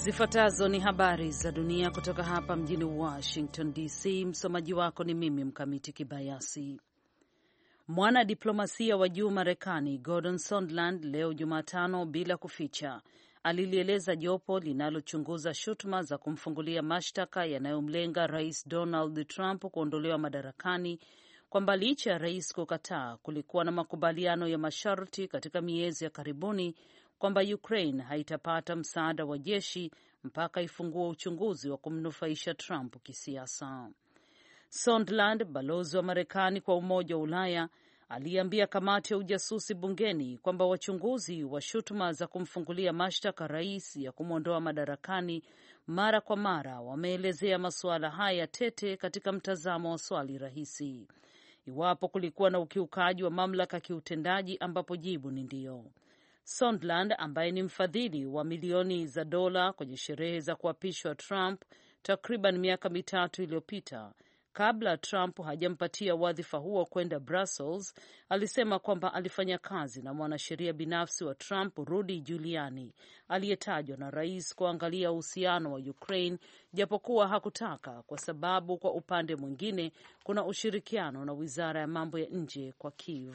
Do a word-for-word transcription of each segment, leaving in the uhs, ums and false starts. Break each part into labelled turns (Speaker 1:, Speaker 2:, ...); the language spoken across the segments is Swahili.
Speaker 1: Zifuatazo ni habari za dunia kutoka hapa mjini Washington D C. Msomaji wako ni mimi Mkamiti Kibayasi. Mwana diplomasia wa juu Marekani Gordon Sondland leo Jumatano, bila kuficha, alilieleza jopo linalochunguza shutuma za kumfungulia mashtaka yanayomlenga Rais Donald Trump kuondolewa madarakani kwamba licha ya rais kukataa, kulikuwa na makubaliano ya masharti katika miezi ya karibuni kwamba Ukraine haitapata msaada wa jeshi mpaka ifungue uchunguzi wa kumnufaisha Trump kisiasa. Sondland, balozi wa Marekani kwa Umoja wa Ulaya, aliambia kamati ya ujasusi bungeni kwamba wachunguzi wa shutuma za kumfungulia mashtaka rais ya kumwondoa madarakani mara kwa mara wameelezea masuala haya tete katika mtazamo wa swali rahisi: iwapo kulikuwa na ukiukaji wa mamlaka kiutendaji, ambapo jibu ni ndio. Sondland, ambaye ni mfadhili wa milioni za dola kwenye sherehe za kuapishwa Trump takriban miaka mitatu iliyopita, kabla Trump hajampatia wadhifa huo kwenda Brussels, alisema kwamba alifanya kazi na mwanasheria binafsi wa Trump Rudy Giuliani, aliyetajwa na rais kuangalia uhusiano wa Ukraine, japokuwa hakutaka, kwa sababu kwa upande mwingine kuna ushirikiano na wizara ya mambo ya nje kwa Kiev.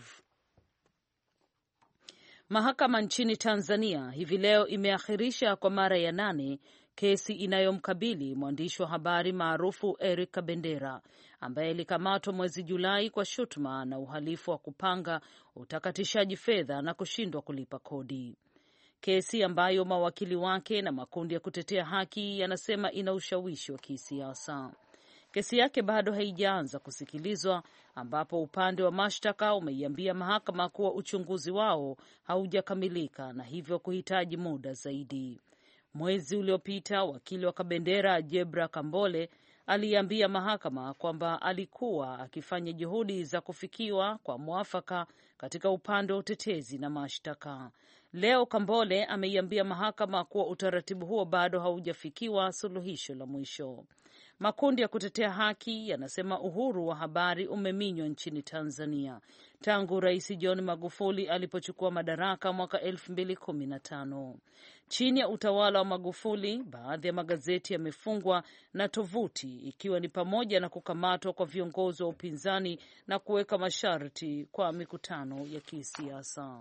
Speaker 1: Mahakama nchini Tanzania hivi leo imeakhirisha kwa mara ya nane kesi inayomkabili mwandishi wa habari maarufu Eric Kabendera, ambaye alikamatwa mwezi Julai kwa shutuma na uhalifu wa kupanga, utakatishaji fedha na kushindwa kulipa kodi. Kesi ambayo mawakili wake na makundi ya kutetea haki yanasema ina ushawishi wa kisiasa. Kesi yake bado haijaanza kusikilizwa, ambapo upande wa mashtaka umeiambia mahakama kuwa uchunguzi wao haujakamilika na hivyo kuhitaji muda zaidi. Mwezi uliopita, wakili wa Kabendera Jebra Kambole aliambia mahakama kwamba alikuwa akifanya juhudi za kufikiwa kwa mwafaka katika upande wa utetezi na mashtaka. Leo Kambole ameiambia mahakama kuwa utaratibu huo bado haujafikiwa suluhisho la mwisho. Makundi ya kutetea haki yanasema uhuru wa habari umeminywa nchini Tanzania tangu Rais John Magufuli alipochukua madaraka mwaka elfu mbili kumi na tano. Chini ya utawala wa Magufuli, baadhi ya magazeti yamefungwa na tovuti, ikiwa ni pamoja na kukamatwa kwa viongozi wa upinzani na kuweka masharti kwa mikutano ya kisiasa.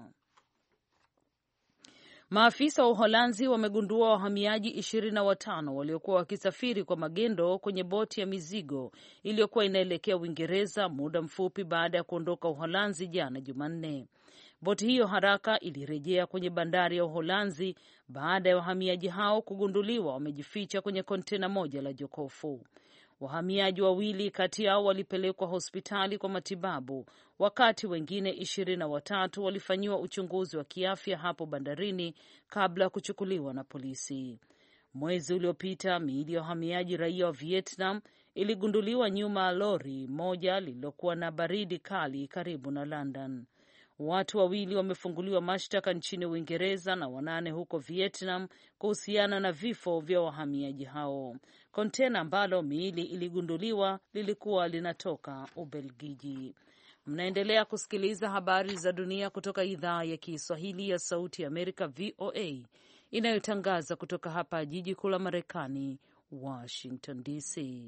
Speaker 1: Maafisa wa Uholanzi wamegundua wahamiaji ishirini na watano waliokuwa wakisafiri kwa magendo kwenye boti ya mizigo iliyokuwa inaelekea Uingereza muda mfupi baada ya kuondoka Uholanzi jana Jumanne. Boti hiyo haraka ilirejea kwenye bandari ya Uholanzi baada ya wahamiaji hao kugunduliwa wamejificha kwenye kontena moja la jokofu. Wahamiaji wawili kati yao walipelekwa hospitali kwa matibabu, wakati wengine ishirini na watatu walifanyiwa uchunguzi wa kiafya hapo bandarini kabla ya kuchukuliwa na polisi. Mwezi uliopita, miili ya wahamiaji raia wa Vietnam iligunduliwa nyuma ya lori moja lililokuwa na baridi kali karibu na London. Watu wawili wamefunguliwa mashtaka nchini Uingereza na wanane huko Vietnam kuhusiana na vifo vya wahamiaji hao. Kontena ambalo miili iligunduliwa lilikuwa linatoka Ubelgiji. Mnaendelea kusikiliza habari za dunia kutoka idhaa ya Kiswahili ya Sauti ya Amerika, V O A, inayotangaza kutoka hapa jiji kuu la Marekani, Washington D C.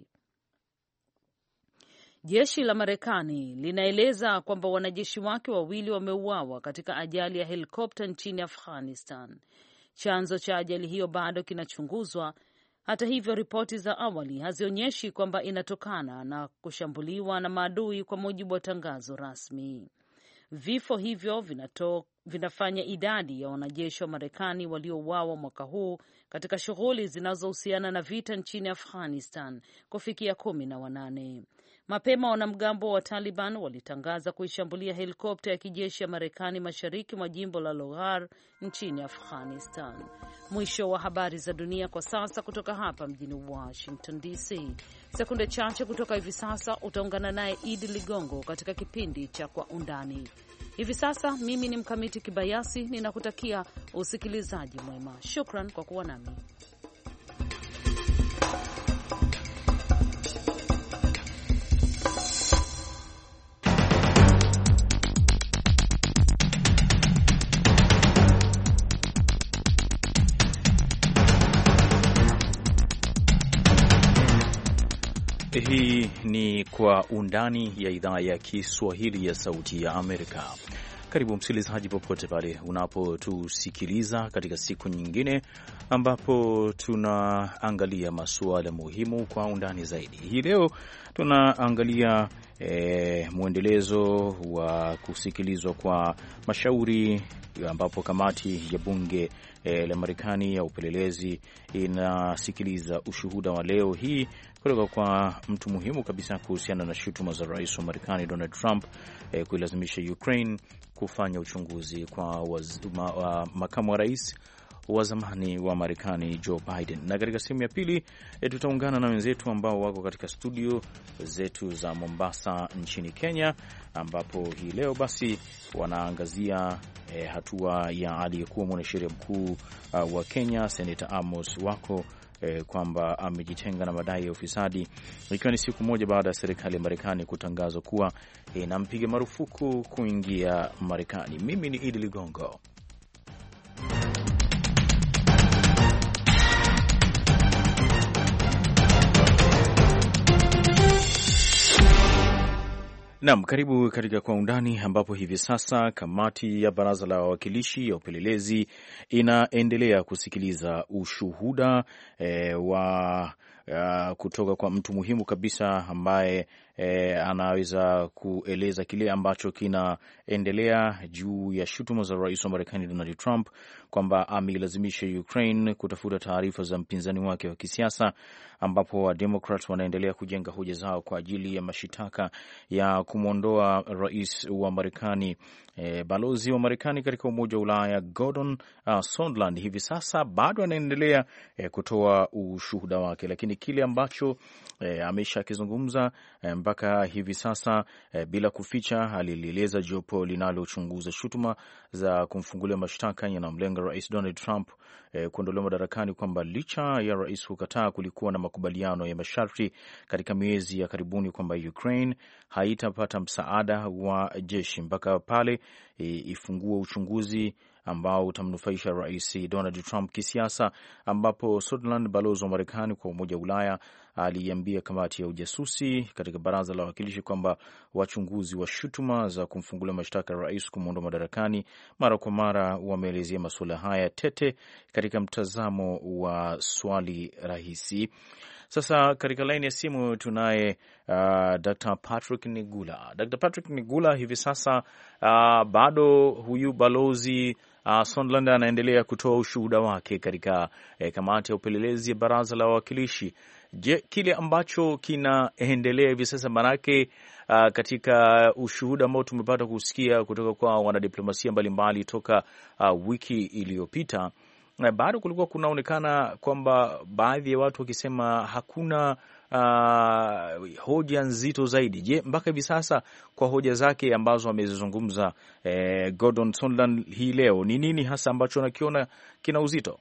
Speaker 1: Jeshi la Marekani linaeleza kwamba wanajeshi wake wawili wameuawa katika ajali ya helikopta nchini Afghanistan. Chanzo cha ajali hiyo bado kinachunguzwa. Hata hivyo, ripoti za awali hazionyeshi kwamba inatokana na kushambuliwa na maadui, kwa mujibu wa tangazo rasmi. Vifo hivyo vinato, vinafanya idadi ya wanajeshi wa Marekani waliouawa mwaka huu katika shughuli zinazohusiana na vita nchini Afghanistan kufikia kumi na wanane. Mapema wanamgambo wa Taliban walitangaza kuishambulia helikopta ya kijeshi ya Marekani mashariki mwa jimbo la Logar nchini Afghanistan. Mwisho wa habari za dunia kwa sasa kutoka hapa mjini Washington D C. Sekunde chache kutoka hivi sasa utaungana naye Idi Ligongo katika kipindi cha Kwa Undani. Hivi sasa mimi ni Mkamiti Kibayasi, ninakutakia usikilizaji mwema. Shukran kwa kuwa nami.
Speaker 2: Hii ni Kwa Undani ya idhaa ya Kiswahili ya Sauti ya Amerika. Karibu msikilizaji, popote pale unapotusikiliza katika siku nyingine ambapo tunaangalia masuala muhimu kwa undani zaidi. Hii leo tunaangalia e, mwendelezo wa kusikilizwa kwa mashauri ambapo kamati ya bunge e, la Marekani ya upelelezi inasikiliza ushuhuda wa leo hii kutoka kwa mtu muhimu kabisa kuhusiana na shutuma za rais wa Marekani Donald Trump e, kuilazimisha Ukraine kufanya uchunguzi kwa waz, ma, wa, makamu wa rais wa zamani wa Marekani Joe Biden. Na katika sehemu ya pili e, tutaungana na wenzetu ambao wako katika studio zetu za Mombasa nchini Kenya, ambapo hii leo basi wanaangazia e, hatua ya aliyekuwa mwanasheria mkuu uh, wa Kenya Senator Amos Wako E, kwamba amejitenga na madai ya ufisadi, ikiwa ni siku moja baada ya serikali ya Marekani kutangazwa kuwa inampiga e, marufuku kuingia Marekani. Mimi ni Idi Ligongo. Naam, karibu katika Kwa Undani, ambapo hivi sasa kamati ya Baraza la Wawakilishi ya upelelezi inaendelea kusikiliza ushuhuda e, wa Uh, kutoka kwa mtu muhimu kabisa ambaye eh, anaweza kueleza kile ambacho kinaendelea juu ya shutuma za rais wa Marekani Donald Trump kwamba ameilazimisha Ukraine kutafuta taarifa za mpinzani wake wa kisiasa, ambapo wa Democrats wanaendelea kujenga hoja zao kwa ajili ya mashitaka ya kumwondoa rais wa Marekani eh, balozi wa Marekani katika Umoja wa Ulaya Gordon uh, Sondland. Hivi sasa bado anaendelea eh, kutoa ushuhuda wake, lakini kile ambacho e, amesha kizungumza e, mpaka hivi sasa e, bila kuficha, alilieleza jopo linalochunguza shutuma za kumfungulia mashtaka yanamlenga rais Donald Trump e, kuondolewa madarakani kwamba licha ya rais kukataa, kulikuwa na makubaliano ya masharti katika miezi ya karibuni kwamba Ukraine haitapata msaada wa jeshi mpaka pale e, ifungue uchunguzi ambao utamnufaisha rais Donald Trump kisiasa, ambapo Sondland, balozi wa Marekani kwa Umoja wa Ulaya, aliambia kamati ya ujasusi katika Baraza la Wawakilishi kwamba wachunguzi wa shutuma za kumfungulia mashtaka rais kumwondoa madarakani mara kwa mara wameelezea masuala haya tete katika mtazamo wa swali rahisi. Sasa katika laini ya simu tunaye uh, Doctor Patrick Nigula. Doctor Patrick Nigula, hivi sasa uh, bado huyu balozi uh, Sondland anaendelea kutoa ushuhuda wake katika eh, kamati ya upelelezi ya Baraza la Wawakilishi. Je, kile ambacho kinaendelea hivi sasa, manake uh, katika ushuhuda ambao tumepata kusikia kutoka kwa wanadiplomasia mbalimbali toka uh, wiki iliyopita, bado kulikuwa kunaonekana kwamba baadhi ya watu wakisema hakuna uh, hoja nzito zaidi. Je, mpaka hivi sasa kwa hoja zake ambazo amezizungumza eh, Gordon Sondland hii leo, ni nini hasa ambacho anakiona kina uzito?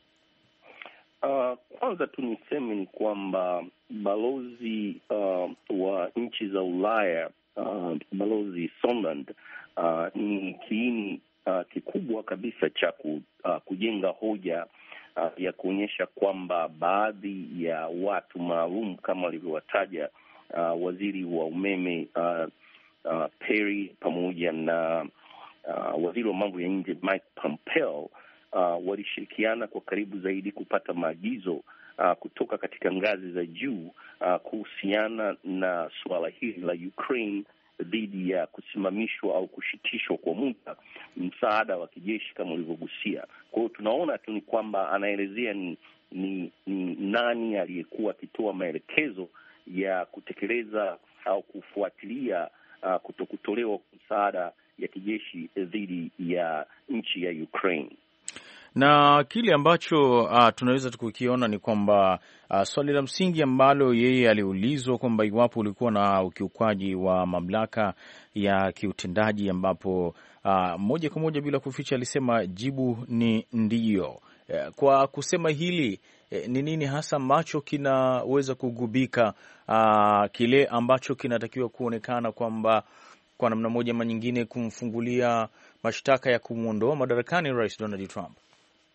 Speaker 3: Uh, kwanza tu niseme ni kwamba balozi uh, wa nchi za Ulaya uh, balozi Sondland uh, ni kiini Uh, kikubwa kabisa cha ku, uh, kujenga hoja uh, ya kuonyesha kwamba baadhi ya watu maalum kama walivyowataja uh, waziri wa umeme uh, uh, Perry pamoja na uh, waziri wa mambo ya nje Mike Pompeo uh, walishirikiana kwa karibu zaidi kupata maagizo uh, kutoka katika ngazi za juu uh, kuhusiana na suala hili la Ukraine dhidi ya kusimamishwa au kushitishwa kwa muda msaada wa kijeshi kama ulivyogusia. Kwa hiyo tunaona tu ni kwamba anaelezea ni, ni, ni nani aliyekuwa akitoa maelekezo ya kutekeleza au kufuatilia uh, kutokutolewa msaada ya kijeshi dhidi ya nchi ya Ukraine.
Speaker 2: Na kile ambacho uh, tunaweza tukukiona ni kwamba uh, swali la msingi ambalo yeye aliulizwa kwamba iwapo ulikuwa na ukiukwaji wa mamlaka ya kiutendaji, ambapo uh, moja kwa moja bila kuficha alisema jibu ni ndiyo. Kwa kusema hili, ni nini hasa ambacho kinaweza kugubika uh, kile ambacho kinatakiwa kuonekana kwamba kwa namna moja ama nyingine kumfungulia mashtaka ya kumwondoa madarakani Rais Donald Trump?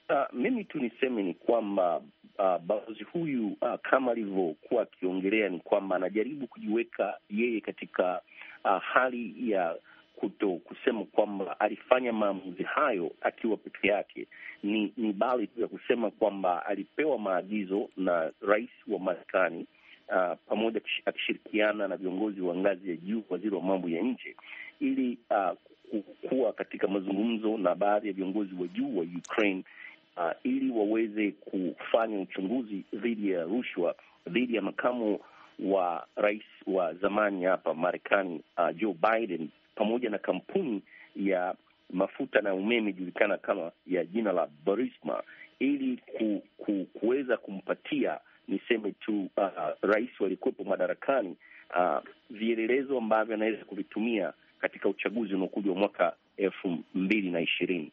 Speaker 3: Uh, mimi tu niseme ni kwamba uh, balozi huyu uh, kama alivyokuwa akiongelea ni kwamba anajaribu kujiweka yeye katika uh, hali ya kuto kusema kwamba alifanya maamuzi hayo akiwa peke yake, ni ni bali tu ya kusema kwamba alipewa maagizo na rais wa Marekani uh, pamoja akishirikiana na viongozi wa ngazi ya juu, waziri wa mambo ya nje, ili uh, kuwa katika mazungumzo na baadhi ya viongozi wa juu wa Ukraine uh, ili waweze kufanya uchunguzi dhidi ya rushwa dhidi ya makamu wa rais wa zamani hapa Marekani uh, Joe Biden, pamoja na kampuni ya mafuta na umeme julikana kama ya jina la Burisma, ili ku, ku, kuweza kumpatia niseme tu uh, rais walikuwepo madarakani uh, vielelezo ambavyo anaweza kuvitumia katika uchaguzi unaokuja wa mwaka elfu mbili na ishirini.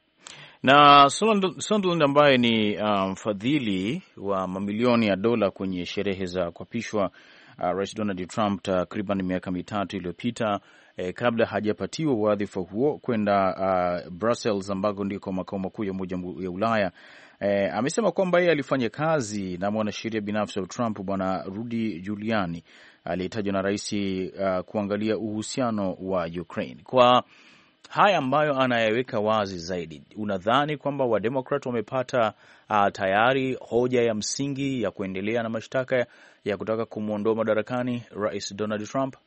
Speaker 2: Na Sondland ambaye ni mfadhili um, wa mamilioni ya dola kwenye sherehe za kuapishwa uh, Rais Donald Trump takriban miaka mitatu iliyopita, eh, kabla hajapatiwa wadhifa huo kwenda uh, Brussels ambako ndiko makao makuu ya Umoja ya Ulaya, eh, amesema kwamba yeye alifanya kazi na mwanasheria binafsi wa Trump Bwana Rudy Giuliani aliyetajwa na rais uh, kuangalia uhusiano wa Ukraine. Kwa haya ambayo anayeweka wazi zaidi, unadhani kwamba Wademokrat wamepata uh, tayari hoja ya msingi ya kuendelea na mashtaka ya kutaka kumwondoa madarakani Rais Donald Trump?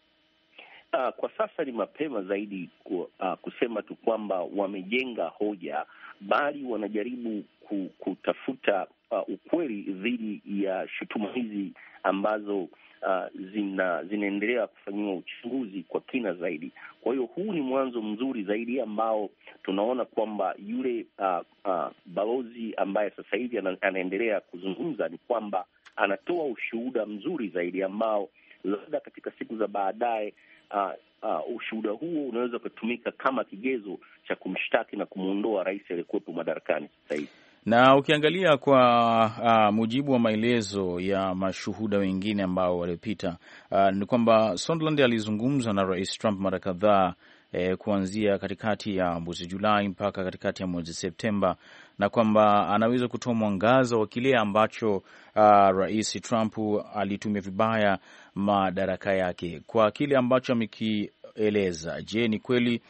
Speaker 3: Uh, kwa sasa ni mapema zaidi ku, uh, kusema tu kwamba wamejenga hoja, bali wanajaribu ku, kutafuta uh, ukweli dhidi ya shutuma hizi ambazo Uh, zina zinaendelea kufanyiwa uchunguzi kwa kina zaidi. Kwa hiyo huu ni mwanzo mzuri zaidi ambao tunaona kwamba yule uh, uh, balozi ambaye sasa hivi anaendelea kuzungumza ni kwamba anatoa ushuhuda mzuri zaidi ambao labda katika siku za baadaye uh, uh, ushuhuda huo unaweza kutumika kama kigezo cha kumshtaki na kumwondoa rais aliyekuwepo madarakani sasa hivi.
Speaker 2: Na ukiangalia kwa uh, mujibu wa maelezo ya mashuhuda wengine ambao walipita, uh, ni kwamba Sondland alizungumza na Rais Trump mara kadhaa eh, kuanzia katikati ya mwezi Julai mpaka katikati ya mwezi Septemba, na kwamba anaweza kutoa mwangaza wa kile ambacho uh, Rais Trump alitumia vibaya madaraka yake. Kwa kile ambacho amekieleza, je, ni kweli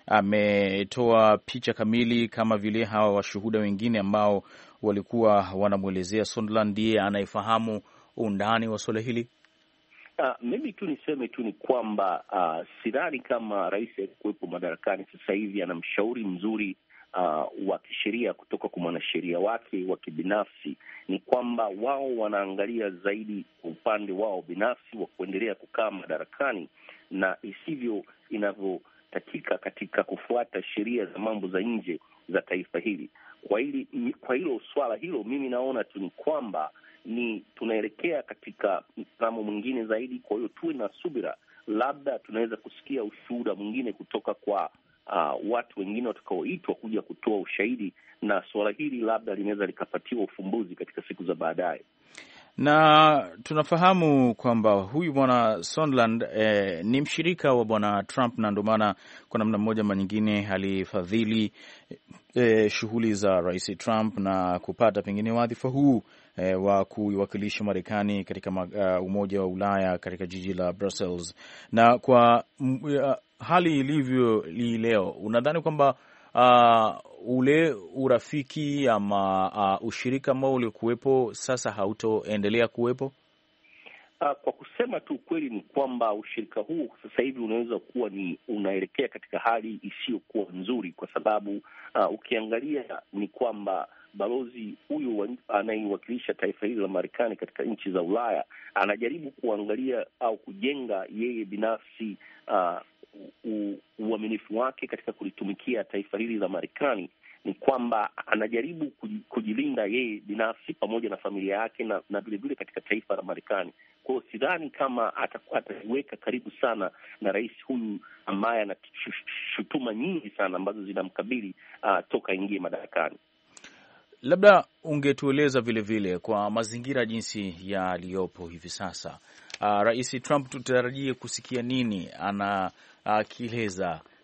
Speaker 2: ametoa picha kamili kama vile hawa washuhuda wengine ambao walikuwa wanamwelezea Sondland ndiye anayefahamu undani wa suala hili?
Speaker 3: Uh, mimi tu niseme tu ni kwamba uh, sidhani kama rais alikuwepo madarakani sasa hivi ana mshauri mzuri uh, wa kisheria kutoka kwa mwanasheria wake wa kibinafsi. Ni kwamba wao wanaangalia zaidi upande wao binafsi wa kuendelea kukaa madarakani na isivyo inavyo katika katika kufuata sheria za mambo za nje za taifa hili. Kwa hili kwa hilo swala hilo mimi naona tu ni kwamba ni tunaelekea katika mtazamo mwingine zaidi. Kwa hiyo tuwe na subira, labda tunaweza kusikia ushuhuda mwingine kutoka kwa uh, watu wengine watakaoitwa kuja kutoa ushahidi, na swala hili labda linaweza likapatiwa ufumbuzi katika siku za baadaye.
Speaker 2: Na tunafahamu kwamba huyu bwana Sondland eh, ni mshirika wa bwana Trump, na ndio maana kwa namna moja ama nyingine alifadhili eh, shughuli za Rais Trump na kupata pengine wadhifa huu eh, wa kuiwakilisha Marekani katika uh, Umoja wa Ulaya katika jiji la Brussels. Na kwa uh, hali ilivyo leo, unadhani kwamba Uh, ule urafiki ama uh, ushirika ambao ulikuwepo sasa hautoendelea kuwepo?
Speaker 3: Uh, kwa kusema tu ukweli ni kwamba ushirika huu sasa hivi unaweza kuwa ni unaelekea katika hali isiyokuwa nzuri, kwa sababu uh, ukiangalia ni kwamba balozi huyu anayewakilisha taifa hili la Marekani katika nchi za Ulaya anajaribu kuangalia au kujenga yeye binafsi uh, uaminifu wake katika kulitumikia taifa hili la Marekani. Ni kwamba anajaribu kujilinda yeye binafsi pamoja na familia yake na na vile vile katika taifa la Marekani. Kwa hiyo sidhani kama atajiweka karibu sana na rais huyu ambaye ana shutuma nyingi sana ambazo zinamkabili uh, toka ingie madarakani.
Speaker 2: Labda ungetueleza vile vile kwa mazingira jinsi yaliyopo hivi sasa, uh, Rais Trump tutarajie kusikia nini ana akieleza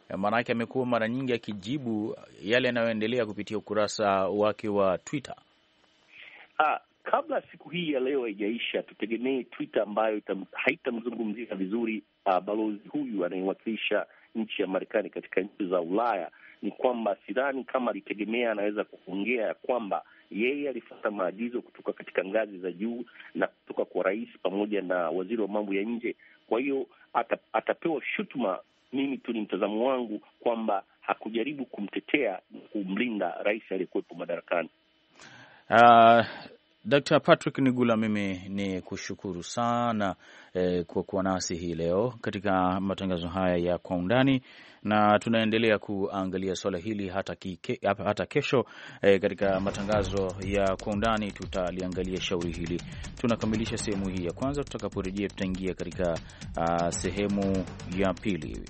Speaker 2: maanake amekuwa mara nyingi akijibu yale yanayoendelea kupitia ukurasa wake wa Twitter.
Speaker 3: Ah, kabla siku hii ya leo haijaisha, tutegemee Twitter ambayo haitamzungumzia vizuri uh, balozi huyu anayewakilisha nchi ya Marekani katika nchi za Ulaya. Ni kwamba sidhani kama alitegemea anaweza kuongea ya kwamba yeye alifuata maagizo kutoka katika ngazi za juu na kutoka kwa rais pamoja na waziri wa mambo ya nje. Kwa hiyo ata, atapewa shutuma. Mimi tu ni mtazamo wangu kwamba hakujaribu kumtetea na kumlinda rais aliyekuwepo madarakani.
Speaker 2: Uh, Doctor Patrick Nigula, mimi ni kushukuru sana eh, kwa kuwa nasi hii leo katika matangazo haya ya Kwa Undani, na tunaendelea kuangalia swala hili hata, kike, hata kesho eh, katika matangazo ya Kwa Undani tutaliangalia shauri hili. Tunakamilisha sehemu hii ya kwanza. Tutakaporejea tutaingia katika uh, sehemu ya pili.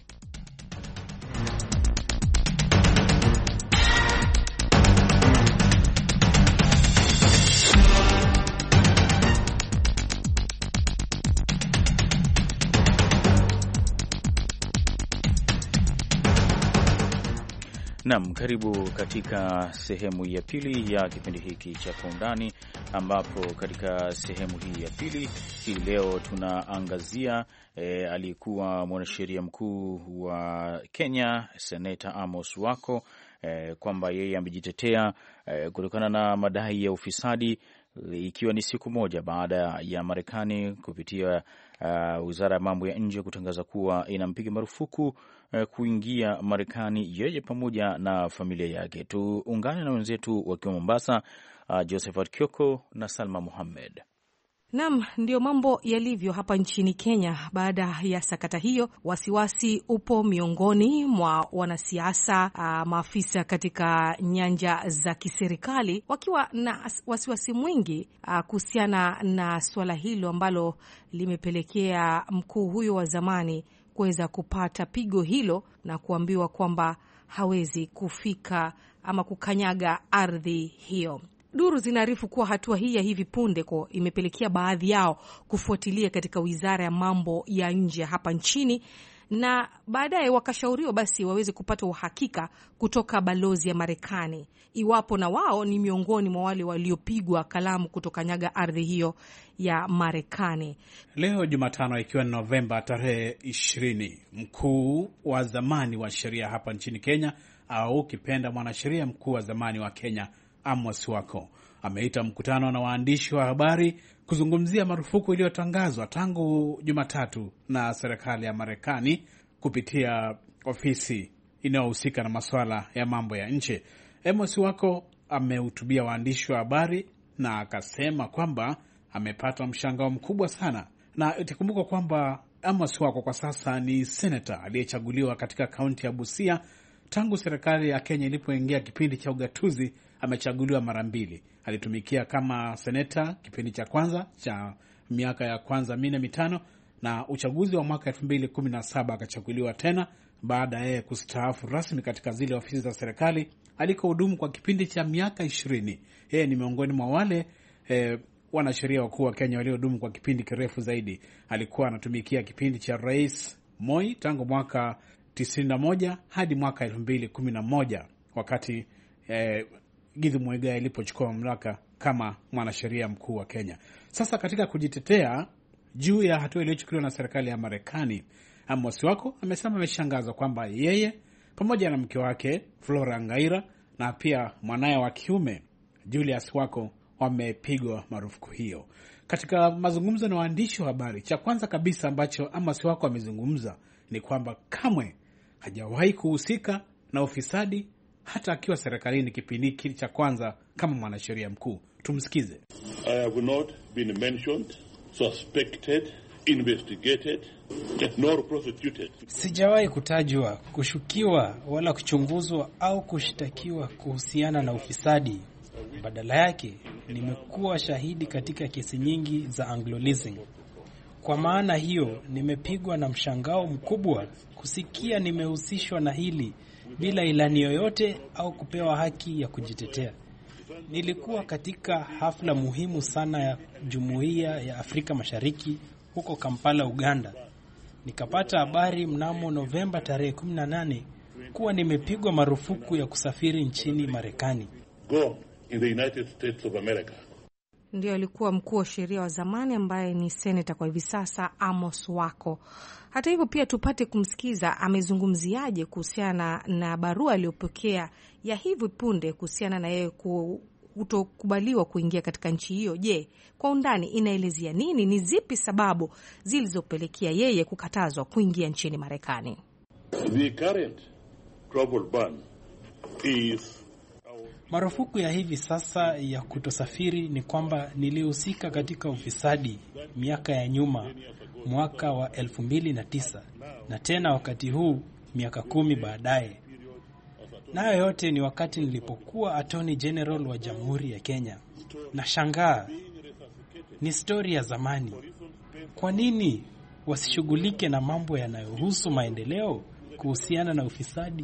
Speaker 2: Naam, karibu katika sehemu ya pili ya kipindi hiki cha Kwa Undani, ambapo katika sehemu hii ya pili hii leo tunaangazia e, aliyekuwa mwanasheria mkuu wa Kenya Seneta Amos Wako e, kwamba yeye amejitetea e, kutokana na madai ya ufisadi, ikiwa ni siku moja baada ya Marekani kupitia uh, Wizara ya Mambo ya Nje kutangaza kuwa inampiga marufuku uh, kuingia Marekani yeye pamoja na familia yake. Tuungane na wenzetu wakiwa Mombasa, uh, Josephat Kioko na Salma Muhammad.
Speaker 4: Naam, ndio mambo yalivyo hapa nchini Kenya. Baada ya sakata hiyo, wasiwasi upo miongoni mwa wanasiasa, maafisa katika nyanja za kiserikali, wakiwa na wasiwasi mwingi kuhusiana na swala hilo ambalo limepelekea mkuu huyo wa zamani kuweza kupata pigo hilo na kuambiwa kwamba hawezi kufika ama kukanyaga ardhi hiyo. Duru zinaarifu kuwa hatua hii ya hivi punde kwa imepelekea baadhi yao kufuatilia katika Wizara ya Mambo ya Nje hapa nchini, na baadaye wakashauriwa basi waweze kupata uhakika kutoka balozi ya Marekani iwapo na wao ni miongoni mwa wale waliopigwa kalamu kutokanyaga ardhi hiyo ya Marekani.
Speaker 5: Leo Jumatano, ikiwa ni Novemba tarehe ishirini, mkuu wa zamani wa sheria hapa nchini Kenya, au kipenda mwanasheria mkuu wa zamani wa Kenya Amos Wako ameita mkutano na waandishi wa habari kuzungumzia marufuku iliyotangazwa tangu Jumatatu na serikali ya Marekani kupitia ofisi inayohusika na masuala ya mambo ya nje. Amos Wako amehutubia waandishi wa habari na akasema kwamba amepata mshangao mkubwa sana, na itakumbuka kwamba Amos Wako kwa sasa ni seneta aliyechaguliwa katika kaunti ya Busia. Tangu serikali ya Kenya ilipoingia kipindi cha ugatuzi, amechaguliwa mara mbili. Alitumikia kama seneta kipindi cha kwanza cha miaka ya kwanza minne mitano, na uchaguzi wa mwaka elfu mbili kumi na saba akachaguliwa tena baada ya yeye kustaafu rasmi katika zile ofisi za serikali alikohudumu kwa kipindi cha miaka ishirini. Yeye ni miongoni mwa wale eh, wanasheria wakuu wa Kenya waliohudumu kwa kipindi kirefu zaidi. Alikuwa anatumikia kipindi cha Rais Moi tangu mwaka tisini na moja hadi mwaka elfu mbili kumi na moja wakati eh, Githu Muigai alipochukua mamlaka kama mwanasheria mkuu wa Kenya. Sasa katika kujitetea juu ya hatua iliyochukuliwa na serikali ya Marekani, Amos Wako amesema ameshangazwa kwamba yeye pamoja na mke wake Flora Ngaira na pia mwanaye wa kiume Julius Wako wamepigwa marufuku hiyo. Katika mazungumzo na waandishi wa habari, cha kwanza kabisa ambacho Amos Wako amezungumza ni kwamba kamwe hajawahi kuhusika na ufisadi hata akiwa serikalini kipindi kile cha kwanza kama mwanasheria mkuu. Tumsikize.
Speaker 6: I have not been mentioned, suspected, investigated, nor prosecuted.
Speaker 7: Sijawahi kutajwa, kushukiwa wala kuchunguzwa au kushtakiwa kuhusiana na ufisadi. Badala yake, nimekuwa shahidi katika kesi nyingi za Anglo Leasing. Kwa maana hiyo, nimepigwa na mshangao mkubwa kusikia nimehusishwa na hili bila ilani yoyote au kupewa haki ya kujitetea. Nilikuwa katika hafla muhimu sana ya Jumuiya ya Afrika Mashariki huko Kampala, Uganda. Nikapata habari mnamo Novemba tarehe kumi na nane kuwa nimepigwa marufuku ya kusafiri nchini Marekani.
Speaker 6: Go in the United States of America.
Speaker 4: Ndio alikuwa mkuu wa sheria wa zamani ambaye ni seneta kwa hivi sasa, Amos Wako. Hata hivyo pia tupate kumsikiza amezungumziaje kuhusiana na barua aliyopokea ya hivi punde kuhusiana na yeye kutokubaliwa kuingia katika nchi hiyo. Je, kwa undani inaelezea nini? Ni zipi sababu zilizopelekea yeye kukatazwa kuingia nchini Marekani?
Speaker 6: The current travel ban is
Speaker 7: marufuku ya hivi sasa ya kutosafiri ni kwamba nilihusika katika ufisadi miaka ya nyuma, mwaka wa elfu mbili na tisa, na tena wakati huu miaka kumi baadaye. Nayo yote ni wakati nilipokuwa Attorney General wa Jamhuri ya Kenya. Na shangaa, ni story ya zamani. Kwa nini wasishughulike na mambo yanayohusu maendeleo kuhusiana na ufisadi?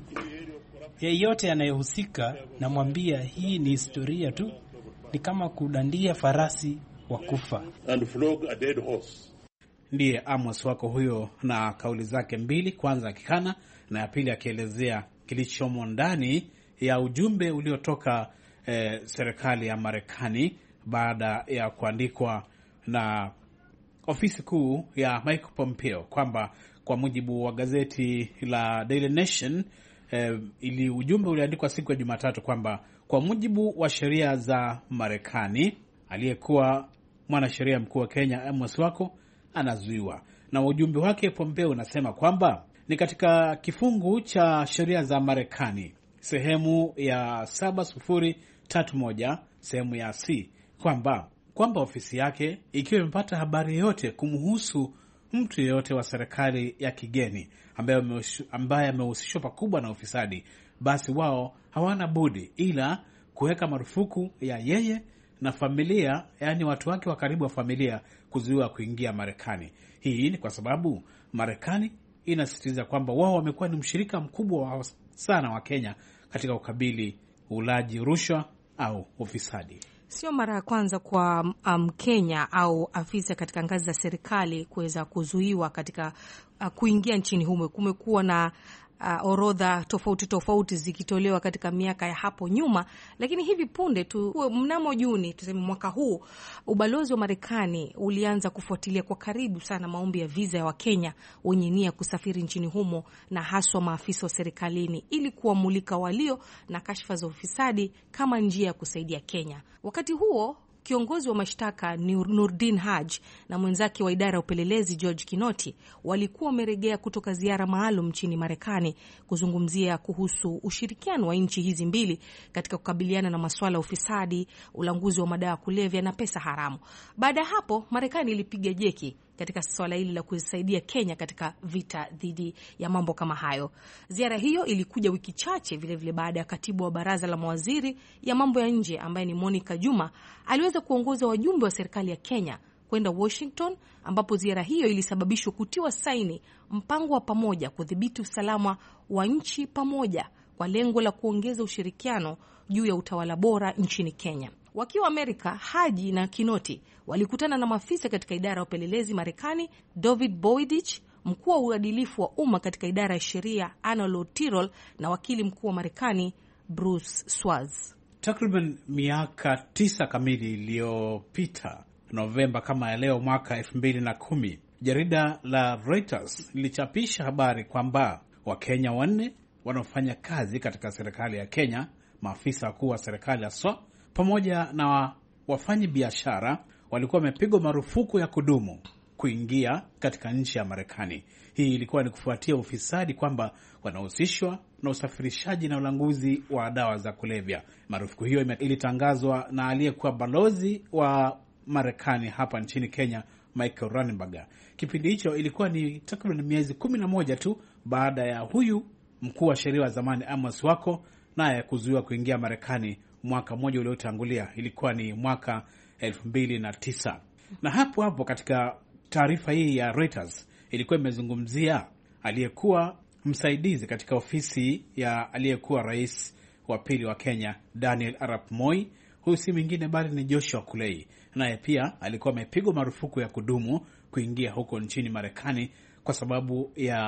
Speaker 7: Yeyote yanayohusika na mwambia hii ni historia tu, ni kama kudandia farasi wa kufa.
Speaker 6: And flog a dead horse.
Speaker 5: Ndiye Amos Wako huyo, na kauli zake mbili, kwanza akikana na ya pili akielezea kilichomo ndani ya ujumbe uliotoka eh, serikali ya Marekani baada ya kuandikwa na ofisi kuu ya Mike Pompeo, kwamba kwa mujibu wa gazeti la Daily Nation, eh, ili ujumbe uliandikwa siku ya Jumatatu kwamba kwa mujibu wa sheria za Marekani, aliyekuwa mwanasheria mkuu wa Kenya Amos Wako anazuiwa. Na ujumbe wake Pompeo unasema kwamba ni katika kifungu cha sheria za Marekani sehemu ya saba sufuri tatu moja sehemu ya C kwamba kwamba ofisi yake ikiwa imepata habari yote kumhusu mtu yeyote wa serikali ya kigeni ambaye ambaye amehusishwa pakubwa na ufisadi, basi wao hawana budi ila kuweka marufuku ya yeye na familia, yani watu wake wa karibu wa familia, kuzuiwa kuingia Marekani. Hii ni kwa sababu Marekani inasisitiza kwamba wao wamekuwa ni mshirika mkubwa sana wa Kenya katika ukabili ulaji rushwa au ufisadi.
Speaker 4: Sio mara ya kwanza kwa Mkenya um, au afisa katika ngazi za serikali kuweza kuzuiwa katika uh, kuingia nchini humo. Kumekuwa na Uh, orodha tofauti tofauti zikitolewa katika miaka ya hapo nyuma, lakini hivi punde tu mnamo Juni tuseme mwaka huu, ubalozi wa Marekani ulianza kufuatilia kwa karibu sana maombi ya visa ya Wakenya wenye nia kusafiri nchini humo, na haswa maafisa wa serikalini, ili kuwamulika walio na kashfa za ufisadi kama njia ya kusaidia Kenya. Wakati huo kiongozi wa mashtaka Nurdin Haji na mwenzake wa idara ya upelelezi George Kinoti walikuwa wamerejea kutoka ziara maalum nchini Marekani kuzungumzia kuhusu ushirikiano wa nchi hizi mbili katika kukabiliana na masuala ya ufisadi, ulanguzi wa madawa ya kulevya na pesa haramu. Baada ya hapo, Marekani ilipiga jeki katika swala hili la kusaidia Kenya katika vita dhidi ya mambo kama hayo. Ziara hiyo ilikuja wiki chache vile vile baada ya katibu wa baraza la mawaziri ya mambo ya nje ambaye ni Monica Juma aliweza kuongoza wajumbe wa serikali ya Kenya kwenda Washington, ambapo ziara hiyo ilisababishwa kutiwa saini mpango wa pamoja kudhibiti usalama wa nchi pamoja kwa lengo la kuongeza ushirikiano juu ya utawala bora nchini Kenya. Wakiwa Amerika, Haji na Kinoti walikutana na maafisa katika idara ya upelelezi Marekani, David Boydich, mkuu wa uadilifu wa umma katika idara ya sheria Arnold Tyrol, na wakili mkuu wa Marekani Bruce Swaz.
Speaker 5: Takriban miaka tisa kamili iliyopita, Novemba kama ya leo mwaka elfu mbili na kumi, jarida la Reuters lilichapisha habari kwamba Wakenya wanne wanaofanya kazi katika serikali ya Kenya, maafisa wakuu wa serikali ya so pamoja na wafanyi biashara, walikuwa wamepigwa marufuku ya kudumu kuingia katika nchi ya Marekani. Hii ilikuwa ni kufuatia ufisadi, kwamba wanahusishwa na usafirishaji na ulanguzi wa dawa za kulevya. Marufuku hiyo ilitangazwa na aliyekuwa balozi wa Marekani hapa nchini Kenya, Michael Ranenberger. Kipindi hicho ilikuwa ni takriban miezi kumi na moja tu baada ya huyu mkuu wa sheria wa zamani Amos Wako naye kuzuiwa kuingia Marekani mwaka mmoja uliotangulia. Ilikuwa ni mwaka elfu mbili na tisa. Na hapo hapo katika taarifa hii ya Reuters ilikuwa imezungumzia aliyekuwa msaidizi katika ofisi ya aliyekuwa rais wa pili wa Kenya Daniel Arap Moi. Huyu si mwingine bali ni Joshua Kulei, naye pia alikuwa amepigwa marufuku ya kudumu kuingia huko nchini Marekani kwa sababu ya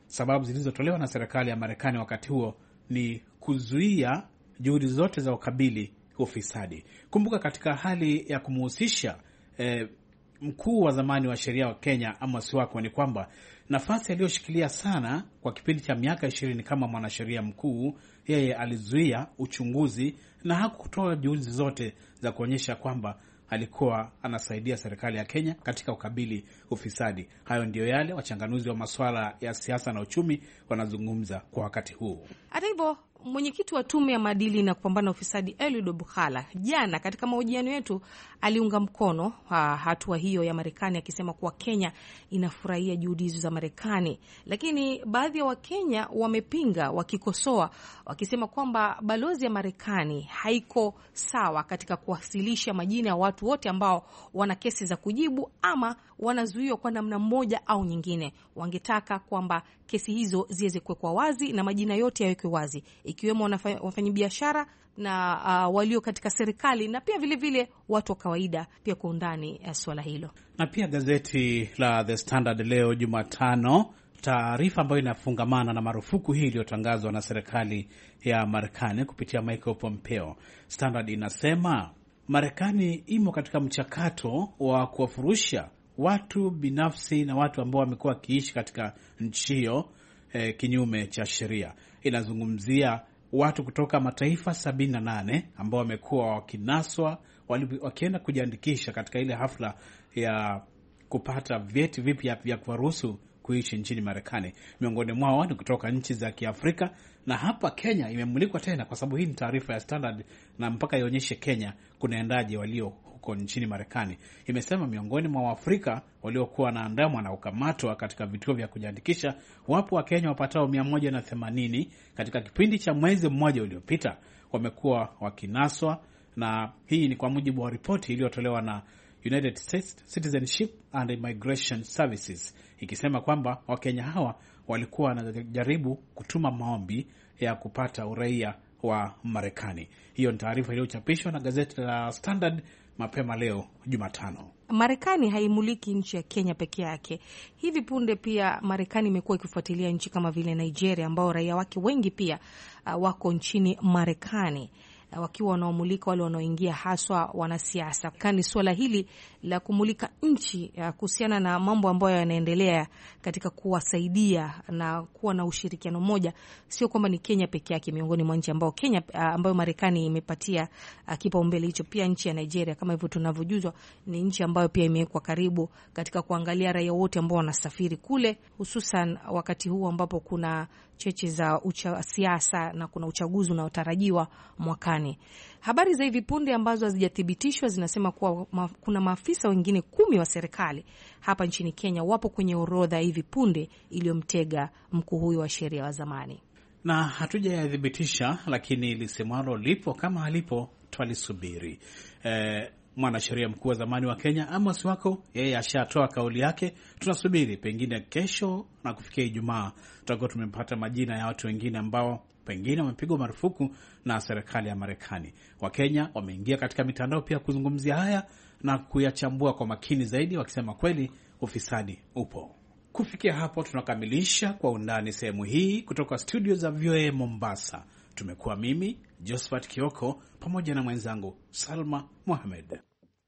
Speaker 5: sababu zilizotolewa na serikali ya Marekani wakati huo ni kuzuia juhudi zote za ukabili ufisadi. Kumbuka katika hali ya kumuhusisha eh, mkuu wa zamani wa sheria wa Kenya Amos Wako, ni kwamba nafasi aliyoshikilia sana kwa kipindi cha miaka ishirini kama mwanasheria mkuu, yeye alizuia uchunguzi na hakutoa juhudi zote za kuonyesha kwamba alikuwa anasaidia serikali ya Kenya katika ukabili ufisadi. Hayo ndio yale wachanganuzi wa masuala ya siasa na uchumi wanazungumza kwa wakati huu.
Speaker 4: Hata hivyo, mwenyekiti wa tume ya maadili na kupambana na ufisadi Eliud Bukhala jana katika mahojiano yetu aliunga mkono ha, hatua hiyo ya Marekani, akisema kuwa Kenya inafurahia juhudi hizo za Marekani, lakini baadhi ya Wakenya wamepinga, wakikosoa, wakisema kwamba balozi ya Marekani haiko sawa katika kuwasilisha majina ya watu wote ambao wana kesi za kujibu ama wanazuiwa kwa namna moja au nyingine. Wangetaka kwamba kesi hizo ziweze kuwekwa wazi na majina yote yawekwe wazi, ikiwemo wafanyabiashara na uh, walio katika serikali na pia vile vile watu wa kawaida pia kwa undani ya swala hilo.
Speaker 5: Na pia gazeti la The Standard leo Jumatano, taarifa ambayo inafungamana na marufuku hii iliyotangazwa na serikali ya Marekani kupitia Michael Pompeo. Standard inasema Marekani imo katika mchakato wa kuwafurusha watu binafsi na watu ambao wamekuwa wakiishi katika nchi hiyo eh, kinyume cha sheria. Inazungumzia watu kutoka mataifa sabini na nane ambao wamekuwa wakinaswa wakienda kujiandikisha katika ile hafla ya kupata vyeti vipya vya kuwaruhusu kuishi nchini Marekani. Miongoni mwao ni kutoka nchi za Kiafrika, na hapa Kenya imemulikwa tena kwa sababu hii ni taarifa ya Standard na mpaka ionyeshe Kenya kunaendaje walio huko nchini Marekani. Imesema miongoni mwa Waafrika waliokuwa wanaandamwa na kukamatwa katika vituo vya kujiandikisha wapo wa Kenya wapatao mia moja na themanini katika kipindi cha mwezi mmoja uliopita wamekuwa wakinaswa, na hii ni kwa mujibu wa ripoti iliyotolewa na United States Citizenship and Immigration Services, ikisema kwamba Wakenya hawa walikuwa wanajaribu kutuma maombi ya kupata uraia wa Marekani. Hiyo ni taarifa iliyochapishwa na gazeti la Standard mapema leo Jumatano.
Speaker 4: Marekani haimuliki nchi ya Kenya peke yake. Hivi punde pia Marekani imekuwa ikifuatilia nchi kama vile Nigeria, ambao raia wake wengi pia uh, wako nchini Marekani, uh, wakiwa wanaomulika wale wanaoingia, haswa wanasiasa. Kani suala hili la kumulika nchi uh, kuhusiana na mambo ambayo yanaendelea katika kuwasaidia na kuwa na ushirikiano mmoja, sio kwamba ni Kenya peke yake miongoni mwa nchi ambao Kenya uh, ambayo Marekani imepatia uh, kipaumbele hicho. Pia nchi ya Nigeria, kama hivyo tunavyojuzwa, ni nchi ambayo pia imewekwa karibu katika kuangalia raia wote ambao wanasafiri kule, hususan wakati huu ambapo kuna cheche za siasa na kuna uchaguzi unaotarajiwa mwakani. Habari za hivi punde ambazo hazijathibitishwa zinasema kuwa ma, kuna maafisa wengine kumi wa serikali hapa nchini Kenya wapo kwenye orodha hivi punde iliyomtega mkuu huyo wa sheria wa zamani.
Speaker 5: Na hatujayathibitisha, lakini lisemwalo lipo kama halipo twalisubiri. Eh, mwanasheria mkuu wa zamani wa Kenya Amos Wako, yeye ashatoa kauli yake. Tunasubiri pengine kesho na kufikia Ijumaa tutakuwa tumepata majina ya watu wengine ambao pengine wamepigwa marufuku na serikali ya Marekani. Wakenya wameingia katika mitandao pia kuzungumzia haya na kuyachambua kwa makini zaidi, wakisema kweli ufisadi upo. Kufikia hapo tunakamilisha Kwa Undani sehemu hii kutoka studio za V O A Mombasa. Tumekuwa mimi Josephat Kioko pamoja na mwenzangu Salma Mohamed.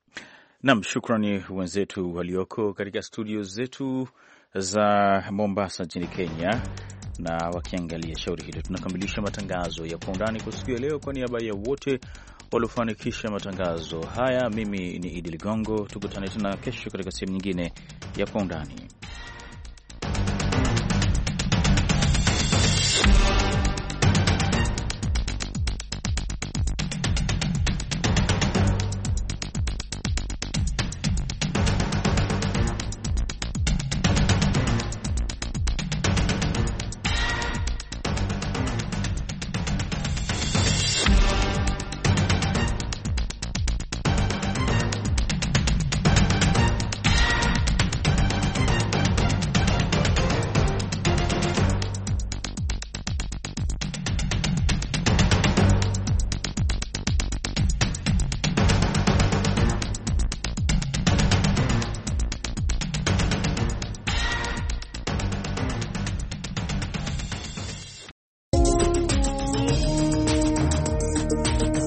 Speaker 2: Naam, shukrani wenzetu walioko katika studio zetu za Mombasa nchini Kenya na wakiangalia shauri hilo. Tunakamilisha matangazo ya Kwa Undani kwa siku ya leo. Kwa niaba ya wote waliofanikisha matangazo haya, mimi ni Idi Ligongo. Tukutane tena kesho katika sehemu nyingine ya Kwa Undani.